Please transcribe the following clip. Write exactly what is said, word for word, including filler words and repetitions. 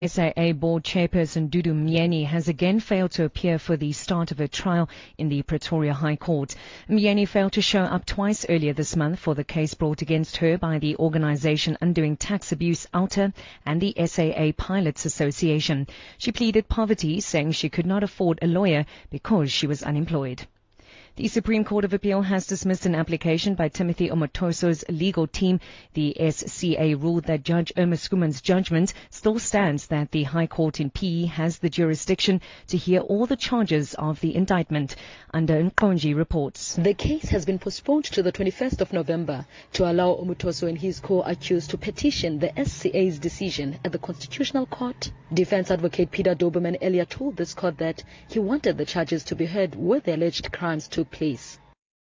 S A A board chairperson Dudu Myeni has again failed to appear for the start of her trial in the Pretoria High Court. Myeni failed to show up twice earlier this month for the case brought against her by the organisation Undoing Tax Abuse OUTA and the S A A Pilots Association. She pleaded poverty, saying she could not afford a lawyer because she was unemployed. The Supreme Court of Appeal has dismissed an application by Timothy Omotoso's legal team. The S C A ruled that Judge Irma Schoeman's judgment still stands that the High Court in P E has the jurisdiction to hear all the charges of the indictment. Under Nkonji reports. The case has been postponed to the twenty-first of November to allow Omotoso and his co-accused to petition the S C A's decision at the Constitutional Court. Defense advocate Peter Doberman earlier told this court that he wanted the charges to be heard where the alleged crimes took place.